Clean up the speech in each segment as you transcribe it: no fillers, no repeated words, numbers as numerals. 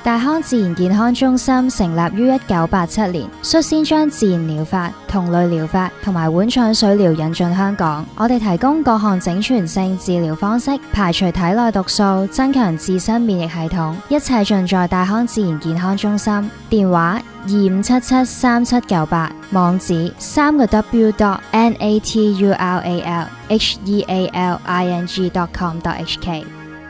大康自然健康中心成立於1987年，率先將自然療法、同類療法同埋碗腸水療引進香港。我哋提供各項整全性治療方式，排除體內毒素，增強自身免疫系統，一切盡在大康自然健康中心。電話25773798，網址www.natural.healing.com.hk。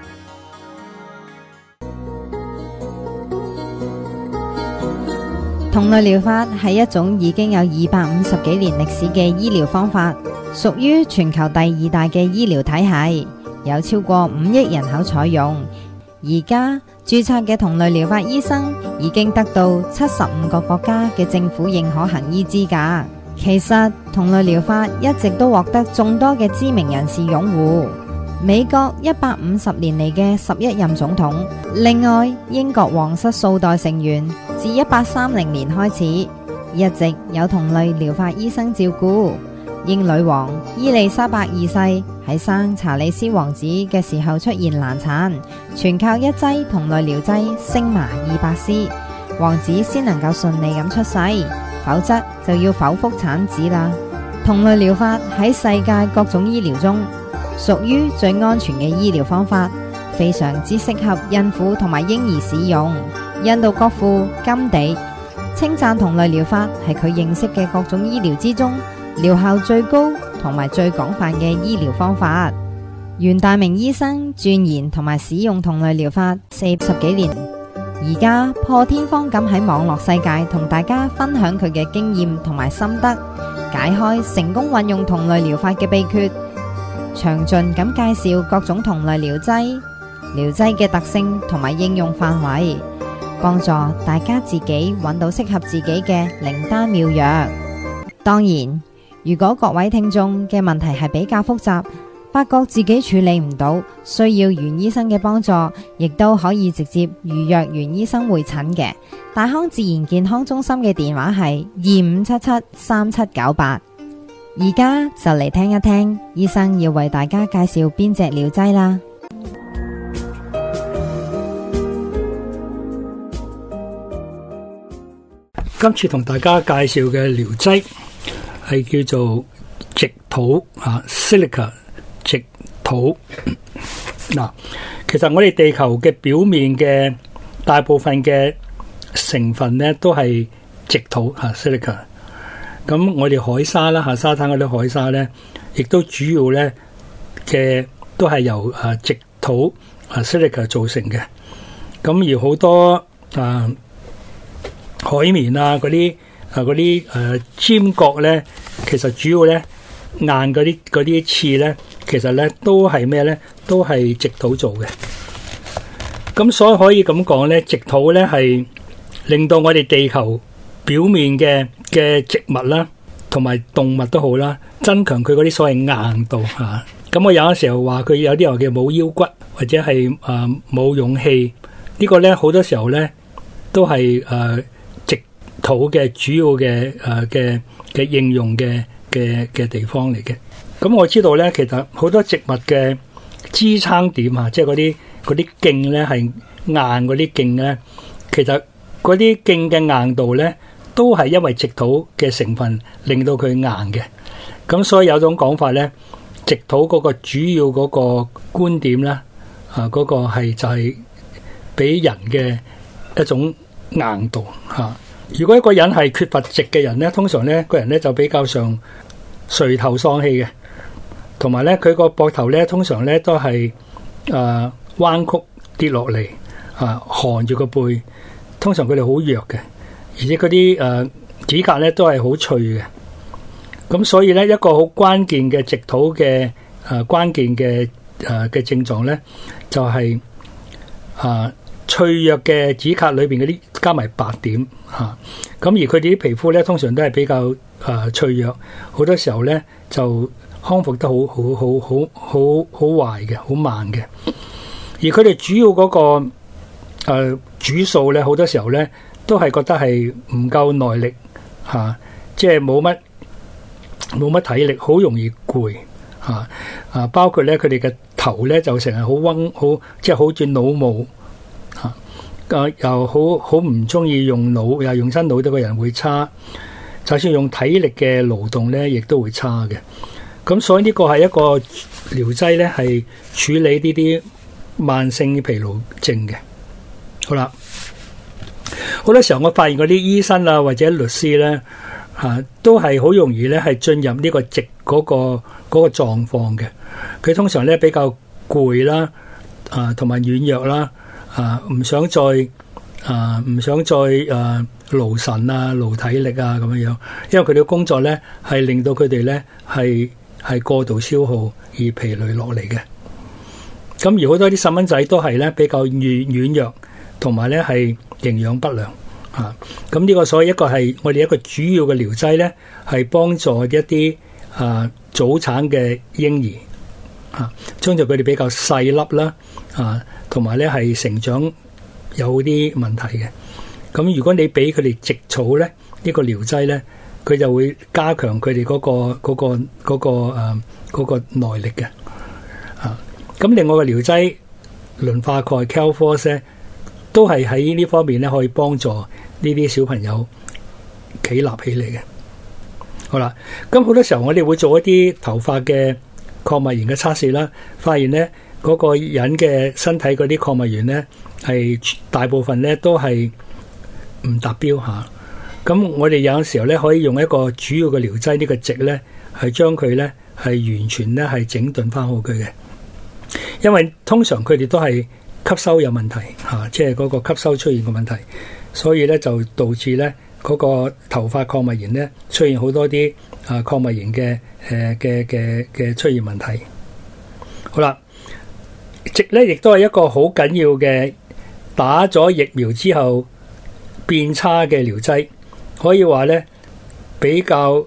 同類療法係一種已經有250幾年歷史嘅醫療方法，屬於全球第2大嘅醫療體系，有超過5億人口採用。而家註冊嘅同類療法醫生已經得到75個國家嘅政府認可行醫資格。其實同類療法一直都獲得眾多嘅知名人士擁護。美國150年嚟嘅11任總統，另外英國皇室數代成員自1830年開始，一直有同類療法醫生照顧。英女王伊麗莎白二世喺生查理斯王子嘅時候出現難產，全靠一劑同類療劑星麻200C，王子先能夠順利咁出世，否則就要剖腹產子啦。同類療法喺世界各種醫療中屬於最安全嘅醫療方法，非常之適合孕婦同埋嬰兒使用。印度國父甘地稱讚同類療法係佢認識嘅各種醫療之中療效最高同埋最廣泛嘅醫療方法。袁大明醫生鑽研同埋使用同類療法40幾年，而家破天荒咁喺網絡世界同大家分享佢嘅經驗同埋心得，解開成功運用同類療法嘅秘訣，詳盡咁介紹各種同類療劑嘅特性同埋應用範圍，幫助大家自己揾到適合自己嘅靈丹妙藥。當然，如果各位聽眾嘅問題係比較複雜，發覺自己處理唔到，需要袁醫生嘅幫助，亦都可以直接預約袁醫生會診嘅。大康自然健康中心嘅電話係25773798。而家就嚟聽一聽醫生要為大家介紹邊隻療劑啦。 今次同大家介紹嘅療劑係叫做矽土，silica 矽土。嗱，其實我哋地球嘅表面嘅大部分嘅成分呢都係矽土，silica。咁我哋海沙啦，沙灘嗰啲海沙呢，亦都主要呢嘅都係由矽土silica 造成嘅。咁而好多海綿嗰啲尖角呢，其實主要呢硬嗰啲刺呢，其實呢都係咩呢？都係矽土做嘅。咁所以可以咁講呢，矽土呢係令到我哋地球表面嘅植物啦，同埋動物都好啦，增強佢嗰啲所謂硬度嚇。咁我有陣時候話佢有啲人叫冇腰骨，或者係冇勇氣。呢個咧好多時候咧都係矽土嘅主要嘅應用嘅地方嚟嘅。咁我知道咧，其實好多植物嘅支撐點啊，即係嗰啲莖咧係硬嗰啲莖咧，其實嗰啲莖嘅硬度咧，都係因為矽土嘅成分令到佢硬嘅。咁所以有種講法咧，矽土嗰個主要嗰個觀點咧，嗰個係就係俾人嘅一種硬度嚇。如果一個人係缺乏矽嘅人咧，通常咧個人咧就比較上垂頭喪氣嘅，同埋咧佢個膊頭咧通常咧都係彎曲跌落嚟，寒住個背，通常佢哋好弱嘅。而且嗰啲指甲咧都係好脆嘅，咁所以咧一個好關鍵嘅矽土嘅關鍵嘅症狀咧，就係脆弱嘅指甲裏邊嗰啲加埋白點嚇，咁而佢哋啲皮膚咧通常都係比較脆弱，好多時候咧就康復得好壞嘅，好慢嘅。而佢哋主要嗰個主訴咧，好多時候咧，都係覺得係唔夠耐力即係冇乜體力，好容易攰包括咧佢哋嘅頭咧就成日好即係好似腦霧又好唔中意用腦，又用親腦，對個人會差。就算用體力嘅勞動咧，亦都會差嘅。咁所以呢個係一個療劑咧，係處理呢啲慢性疲勞症嘅。好啦，好多時候我發現嗰啲醫生啊或者律師咧，都係好容易咧係進入呢個矽嗰個狀況嘅。佢通常咧比較攰啦，同埋軟弱啦，唔想再勞神啊、勞體力啊咁樣，因為佢哋嘅工作咧係令到佢哋咧係過度消耗而疲累落嚟嘅。咁而好多啲細蚊仔都係咧比較軟弱，同埋咧係營養不良啊。咁呢個所以一個係我哋一個主要嘅療劑咧，係幫助一啲早產嘅嬰兒將就佢哋比較細粒啦同埋咧係成長有啲問題嘅。咁如果你俾佢哋矽草咧，呢個療劑咧，佢就會加強佢哋嗰個耐力嘅。咁另外個療劑磷化鈣 Calforce 咧，都係喺呢方面咧可以幫助呢啲小朋友企立起嚟嘅。好啦，咁好多時候我哋會做一啲頭髮嘅礦物鹽嘅測試啦，發現咧嗰個人嘅身體嗰啲礦物鹽咧係大部分咧都係唔達標嚇。咁我哋有陣時候咧可以用一個主要嘅療劑呢個矽咧，係將佢咧係完全咧係整頓翻好佢嘅。因為通常佢哋都係吸收有問題即係嗰個吸收出現個問題，所以咧就導致咧嗰個頭髮礦物鹽咧出現好多啲礦物鹽嘅出現問題。好啦，矽咧亦都係一個好緊要嘅打咗疫苗之後變差嘅療劑，可以話咧比較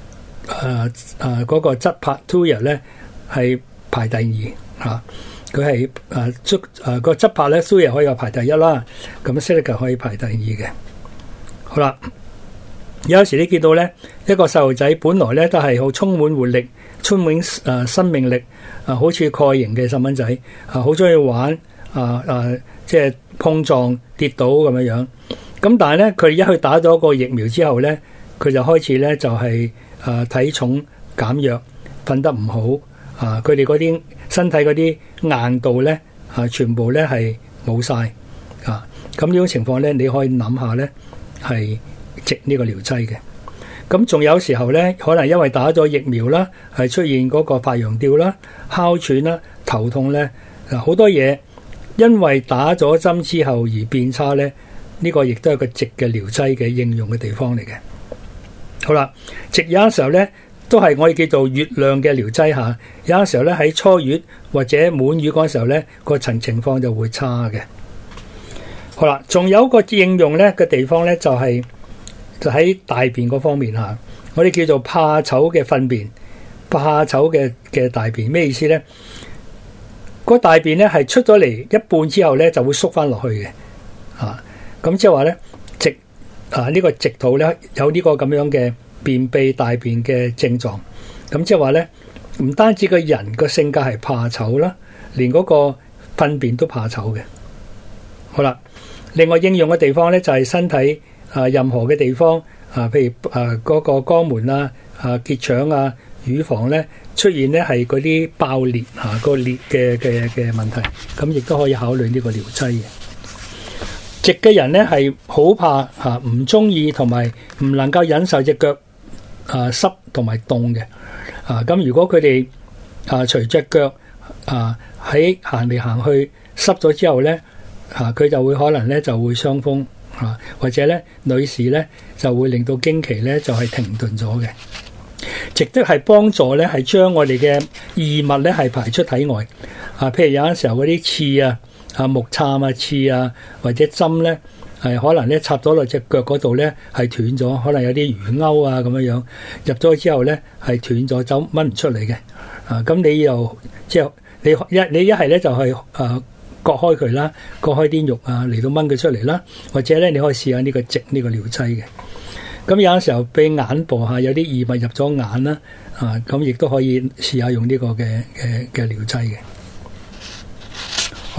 嗰個質拍 Thuya 咧係排第二佢係個質拍咧 Thuya 可以話排第一啦，咁 Silica 可以排第二嘅。好啦，有時你見到咧一個細路仔本來咧都係好充滿活力、充滿生命力好似鈣型嘅細蚊仔好中意玩即係碰撞跌倒咁樣樣。咁但係咧佢一去打咗個疫苗之後咧，佢就開始咧就係體重減弱，瞓得唔好佢哋嗰啲身體嗰啲硬度咧全部咧係冇晒咁呢種情況咧，你可以諗下咧係矽呢個療劑嘅。咁仲有時候咧，可能因為打咗疫苗啦，係出現嗰個發羊吊啦、哮喘啦、頭痛咧好多嘢，因為打咗針之後而變差咧，呢個亦都係個矽嘅療劑嘅應用嘅地方嚟嘅。好啦，矽有陣時候咧都係我哋叫做月亮嘅療劑下，有陣時候咧喺初月或者滿月嗰陣時候咧個情況就會差嘅。好啦，仲有一個應用咧嘅地方咧就喺大便嗰方面下，我哋叫做怕醜嘅糞便、怕醜嘅大便。咩意思咧？個大便咧係出咗嚟一半之後咧就會縮翻落去嘅咁即係話咧矽呢個矽土咧有呢個咁樣嘅便秘大便嘅症狀。咁即係話咧唔單止個人個性格係怕醜啦，連嗰個糞便都怕醜嘅。好啦，另外應用嘅地方咧就係身體任何嘅地方譬如嗰個肛門結腸乳房咧出現咧係嗰啲爆裂個裂嘅問題，咁亦都可以考慮呢個療劑嘅。矽嘅人咧係好怕唔中意同埋唔能夠忍受隻腳濕同埋凍嘅咁如果佢哋除隻腳喺行嚟行去濕咗之後咧佢就會可能咧就會傷風或者咧女士咧就會令到經期咧就係停頓咗嘅。矽都係幫助咧係將我哋嘅異物咧係排出體外譬如有陣時候嗰啲刺木杉刺或者針咧係可能咧插咗落隻腳嗰度咧係斷咗，可能有啲魚鈎咁樣入咗之後咧係斷咗，走掹唔出嚟嘅咁你又即係你一係咧就係割開佢啦，割開啲肉嚟到掹佢出嚟啦，或者咧你可以試下呢個矽呢個療劑嘅。咁有陣時候俾眼部有啲異物入咗眼啦咁亦都可以試下用呢個嘅療劑嘅。好啦，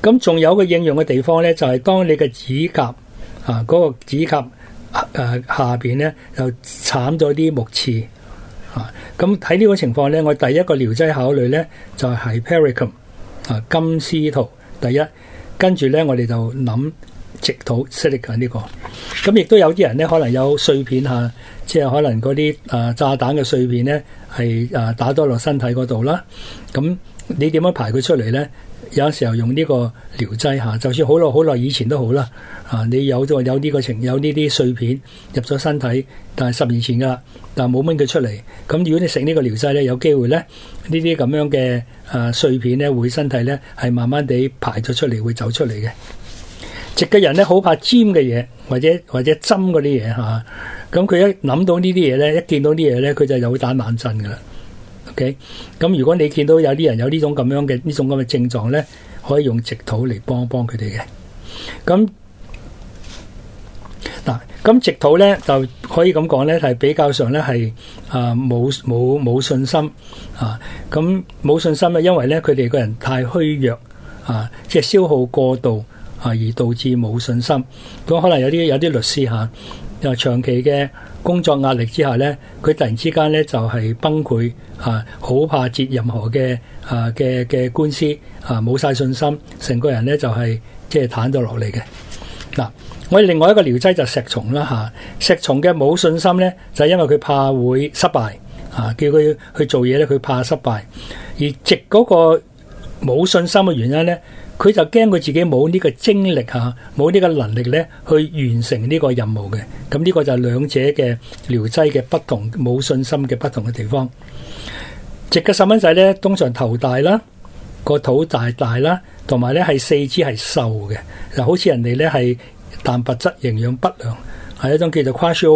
咁仲有個應用嘅地方咧，就係當你嘅指甲嗰個指甲下邊咧就慘咗啲木刺咁喺呢個情況咧，我第一個療劑考慮咧就係 Hypericum 金絲桃第一，跟住咧我哋就諗矽土 Silica 呢個。咁亦都有啲人咧可能有碎片即係可能嗰啲炸彈嘅碎片咧係打咗落身體嗰度啦。咁你點樣排佢出嚟咧？有時候用呢個療劑就算好耐以前都好啦。你有呢啲碎片入咗身體，但係10年前噶啦，但係冇掹佢出嚟。咁如果你食呢個療劑咧，有機會咧呢啲咁樣嘅碎片咧會身體咧係慢慢地排咗出嚟，會走出嚟嘅。直嘅人咧好怕尖嘅嘢，或者針嗰啲嘢咁佢一諗到呢啲嘢咧，一見到啲嘢咧，佢就有打冷震噶啦。OK， 咁如果你見到有啲人有呢種咁嘅症狀咧，可以用矽土嚟幫佢哋嘅。咁矽土咧就可以咁講咧，係比較上咧係冇信心咁冇信心咧，因為咧佢哋個人太虛弱即係消耗過度而導致冇信心。咁可能有啲律師又長期嘅工作壓力之下咧，佢突然之間咧就係崩潰好怕接任何嘅官司冇晒信心，成個人咧就係即係癱咗落嚟嘅。嗱，我哋另外一個療劑就石松啦石松嘅冇信心咧，就係因為佢怕會失敗叫佢去做嘢咧，佢怕失敗。而矽嗰個冇信心嘅原因咧，佢就驚佢自己冇呢個精力冇呢個能力咧去完成呢個任務嘅。咁呢個就係兩者嘅療劑嘅不同，冇信心嘅不同嘅地方。矽嘅細蚊仔咧，通常頭大啦，個肚大啦，同埋咧係四肢係瘦嘅，就好似人哋咧係蛋白質營養不良，係一種叫做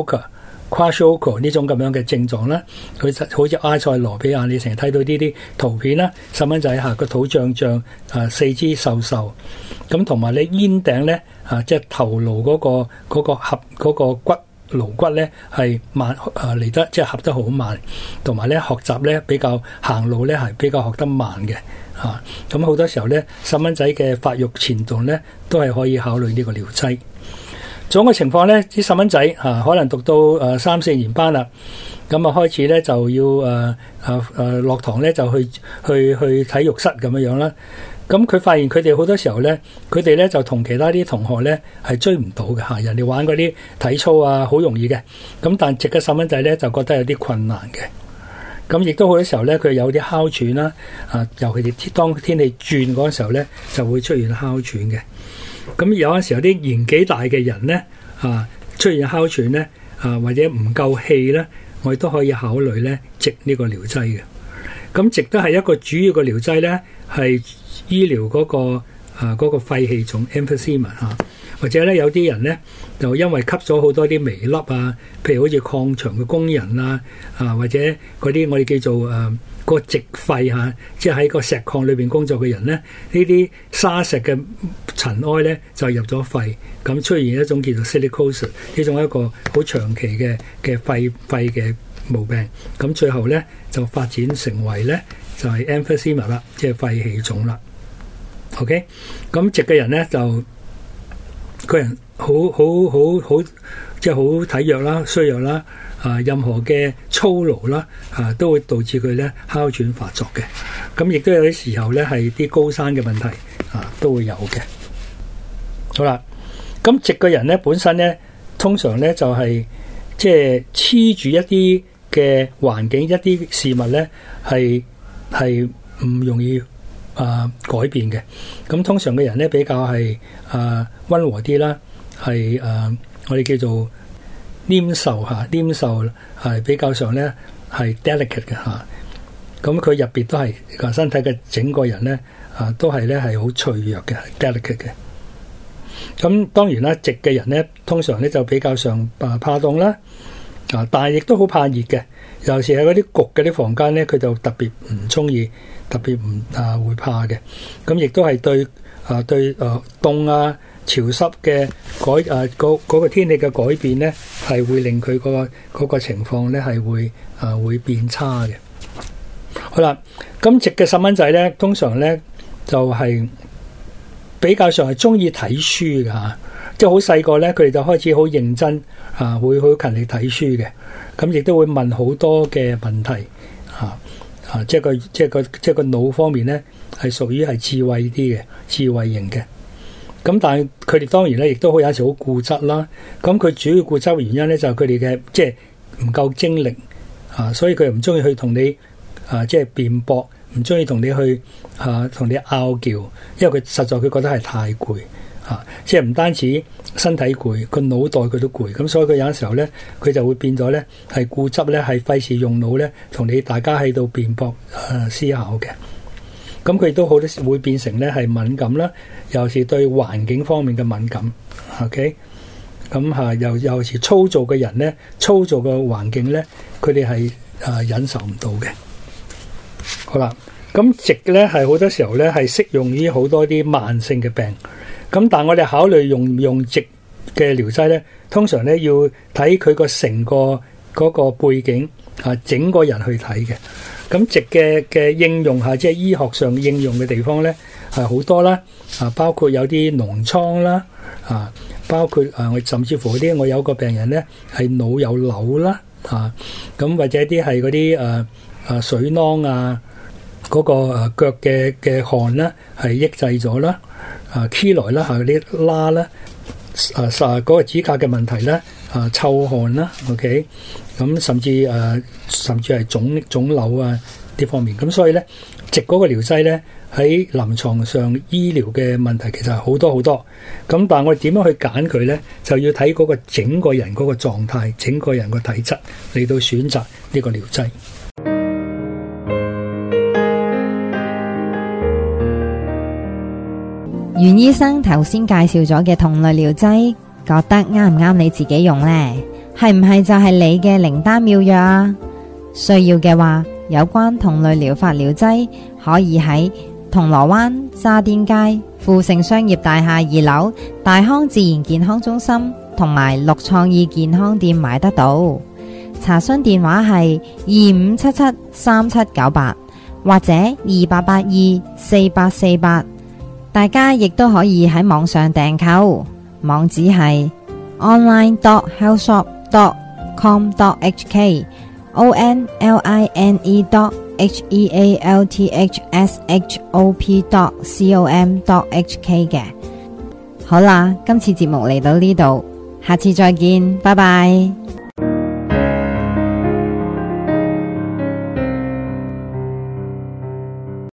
Kwashiorkor 呢種咁樣嘅症狀啦。佢好似埃塞羅比亞，你成日睇到呢啲圖片啦，細蚊仔個肚脹四肢瘦，咁同埋咧咽頂咧即係頭顱嗰個骨顱骨咧係慢嚟得即係合得好慢，同埋咧學習咧比較行路咧係比較學得慢嘅咁好多時候咧細蚊仔嘅發育前動咧都係可以考慮呢個療劑。仲有個情況咧，啲細蚊仔可能讀到3、4年班啦，咁開始咧就要落堂咧就去體育室咁樣啦。咁佢發現佢哋好多時候咧，佢哋咧就同其他啲同學咧係追唔到嘅人哋玩嗰啲體操好容易嘅，咁但矽嘅細蚊仔咧就覺得有啲困難嘅。咁亦都好多時候咧，佢有啲哮喘啦，尤其是當天氣轉嗰時候咧，就會出現哮喘嘅。咁有陣時候啲年紀大嘅人咧，出現哮喘咧，或者唔夠氣咧，我哋都可以考慮咧矽呢個療劑嘅。咁矽都係一個主要嘅療劑咧，係醫療嗰個肺氣腫 emphysema 或者咧有啲人咧就因為吸咗好多啲微粒譬如好似礦場嘅工人或者嗰啲我哋叫做個矽肺即係喺個石礦裏邊工作嘅人咧，呢啲沙石嘅塵埃咧就入咗肺，咁出現一種叫做 silicosis， 呢種一個好長期嘅肺嘅毛病，咁最後咧就發展成為咧就係 emphysema 啦，即係肺氣腫啦。OK， 咁矽嘅人咧就個人好即係好體弱啦、衰弱啦，任何嘅操勞啦，都會導致佢咧哮喘發作嘅。咁亦都有啲時候咧係啲高山嘅問題都會有嘅。好啦，咁矽嘅人咧本身咧通常咧就係即係黐住一啲嘅環境、一啲事物咧係唔容易改變嘅。咁通常嘅人咧比較係溫和啲啦，係我哋叫做黏受係比較上咧係 delicate 嘅咁佢入邊都係個身體嘅整個人咧都係咧係好脆弱嘅 delicate 嘅。咁當然啦，矽嘅人咧通常咧就比較上怕凍啦，但係亦都好怕熱嘅。尤其是喺嗰啲焗嘅啲房間咧，佢就特別唔中意，特別唔會怕嘅。咁亦都係對凍潮濕嘅嗰個天氣嘅改變咧，係會令佢嗰個情況咧係會變差嘅。好啦，咁矽嘅細蚊仔咧，通常咧就係比較上係中意睇書嘅嚇，即係好細個咧，佢哋就開始好認真啊，會好勤力睇書嘅。咁亦都會問好多嘅問題即係個腦方面咧係屬於係智慧啲嘅，智慧型嘅。咁但係佢哋當然咧，亦都好有時好固執啦。咁佢主要固執嘅原因咧，就係佢哋嘅即係唔夠精力所以佢又唔中意去同你即係辯駁，唔中意同你去同你拗撬，因為佢實在佢覺得係太攰即係唔單止身體攰，個腦袋佢都攰。咁所以佢有陣時候咧，佢就會變咗咧係固執咧，係費事用腦咧同你大家喺度辯駁思考嘅。咁佢亦都好多時會變成咧係敏感啦，尤其是對環境方面嘅敏感。OK， 咁尤其是粗糙嘅人咧，粗糙嘅環境咧，佢哋係忍受唔到嘅。好啦，咁矽咧係好多時候咧係適用於好多啲慢性嘅病。咁但係我哋考慮用矽嘅療劑咧，通常咧要睇佢個成個嗰個背景整個人去睇嘅。咁矽嘅應用即係醫學上應用嘅地方咧係好多啦，包括有啲膿瘡啦，包括我甚至乎我有個病人咧係腦有瘤啦，咁或者啲係嗰啲水囊嗰個腳嘅汗啦係抑制咗啦，Keloid 啦嗰啲拉啦，嗰個指甲嘅問題啦，臭汗啦 ，OK。咁甚至係腫瘤呢方面，咁所以咧，矽嗰個療劑咧喺臨床上醫療嘅問題其實係好多好多。咁但係我哋點樣去揀佢咧，就要睇嗰個整個人嗰個狀態，整個人個體質嚟到選擇呢個療劑。 袁醫生頭先介紹咗嘅同類療劑，覺得啱唔啱你自己用呢？係唔係就係你嘅靈丹妙藥啊？需要嘅話，有關同類療法療劑可以喺銅鑼灣渣甸街富盛商業大廈2樓大康自然健康中心同埋綠創意健康店買得到。查詢電話係25773798或者28824848。大家亦都可以喺網上訂購，網址係 online.healthshop.com.hk online.healthshop.com.hk 嘅。好啦，今次節目嚟到呢度，下次再見，拜拜。